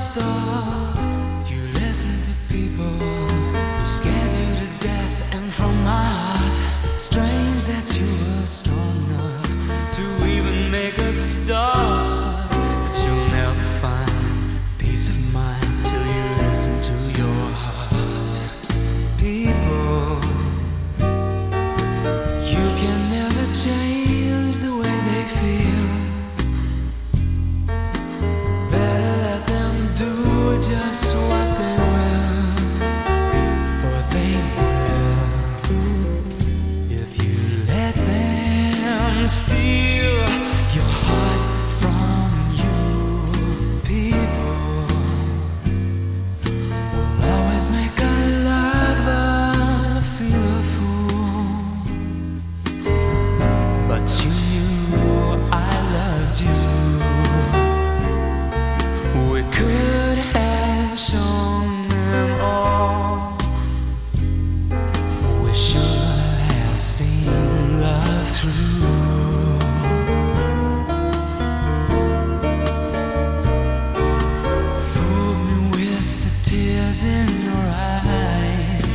star. You listen to people who scared you to death, and from my heart, it's strange that you were strong enough to even make a start. But you'll never find peace of mind till you listen to your heart. People, you can never change the way they feel. Just what they will, for they will, if you let them steal your heart from you. People will always make a lover feel a fool, but you knew I loved you. We could have shown them all. We should have seen love through. Fooled me with the tears in your eyes,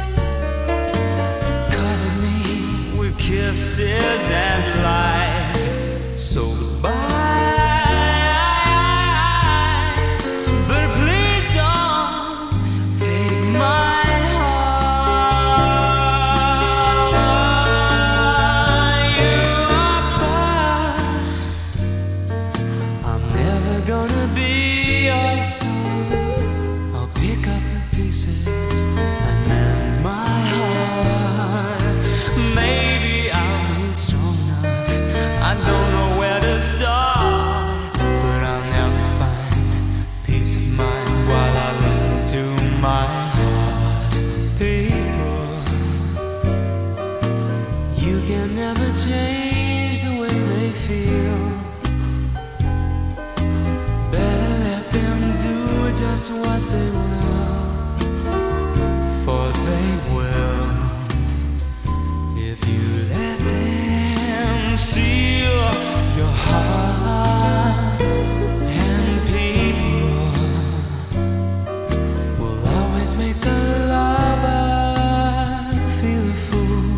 covered me with kisses and lies. So goodbye. Gonna be your star. I'll pick up the pieces and mend my heart. Maybe I'll be strong enough. I don't know where to start, but I'll never find peace of mind while I listen to my heart. People, you can never change the way they feel. Just what they will, for they will, if you let them steal your heart. And people will always make a lover feel a fool,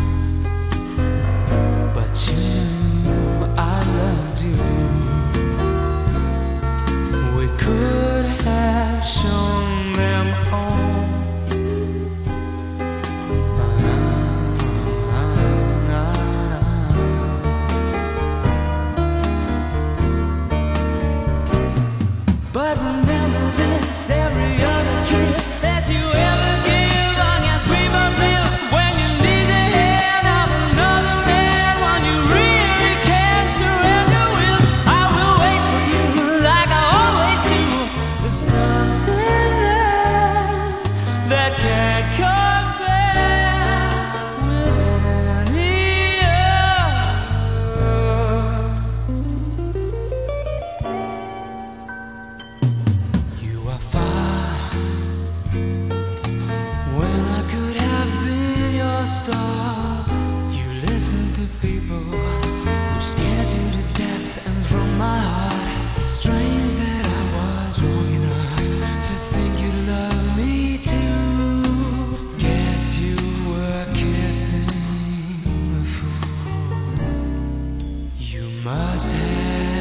but you knew I loved you. We could have shown them all. But remember this, every other kiss that you ever give, I guess we both live when you need the hand of another man. When you really can't surrender with, I will wait for you like I always do. There's something that can't compare with any other. You are far when I could have been your star. You listen to people who scared you to death, and from my heart, it's strange that I was wrong enough to think you'd love me too. Guess you were kissing a fool. You must have